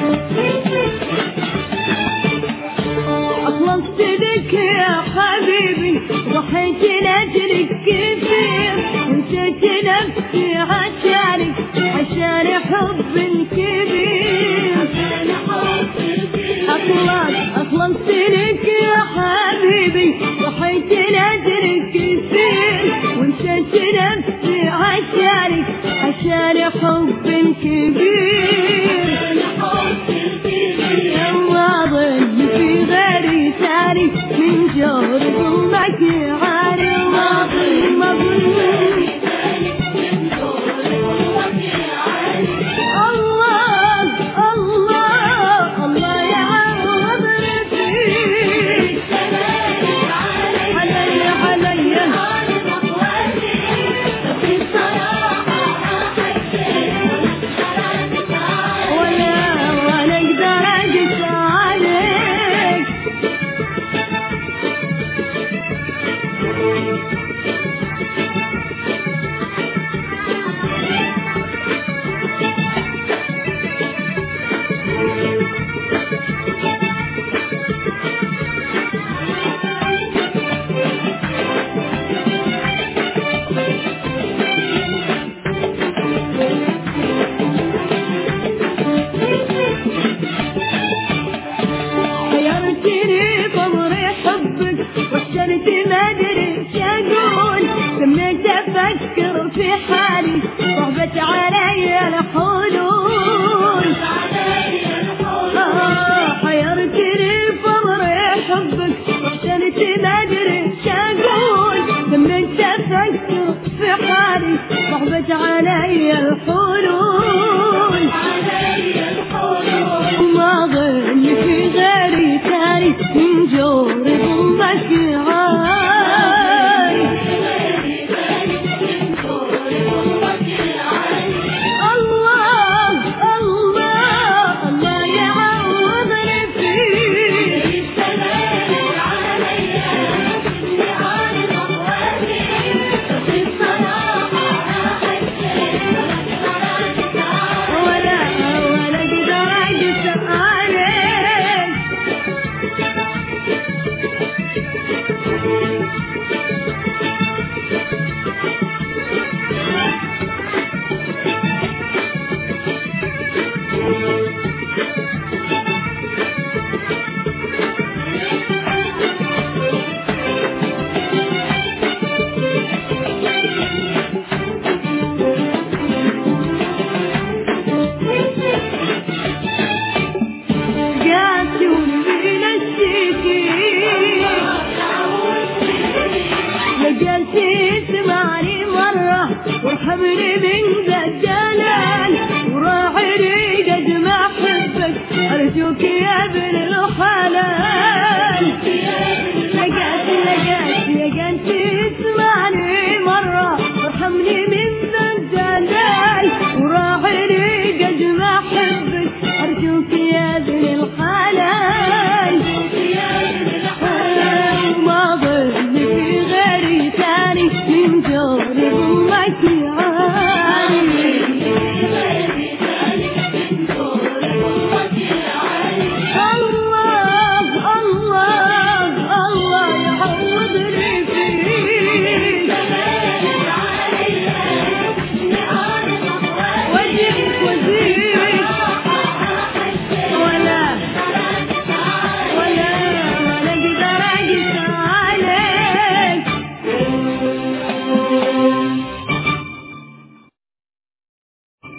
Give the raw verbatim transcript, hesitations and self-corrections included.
أخلصت لك يا حبيبي ضحيت لأجلك كثير ونسيت نفسي عشانك عشان حب كبير. أخلص أخلصت لك يا حبيبي ضحيت لأجلك كثير ونسيت نفسي عشانك عشان حب كبير. واظن في غيري ثاني من جور ظلمك عاري واظن ما ظلمك الله الله الله يعوضني فيك علي علي ولا ولا اقدر اقسى عليك. حيرتني بأمر حبك واحترت ما ادري ايش اقول سميت افكر في حالي صعبت علي الحلول. آه حيرتني بأمر حبك واحترت ما ادري ايش اقول سميت افكر في حالي صعبت علي الحلول. ما ظن في غيري ثاني من جور ظلمك عاري الله الله الله يعوضني فيك ولا ولا اقدر اقسى عليك. قاسون بين السكين لقيتي اسمعني مرة وارحمني من ذا الجلال وراعيني قد ما احبك ارجوك يا ابن الحلال.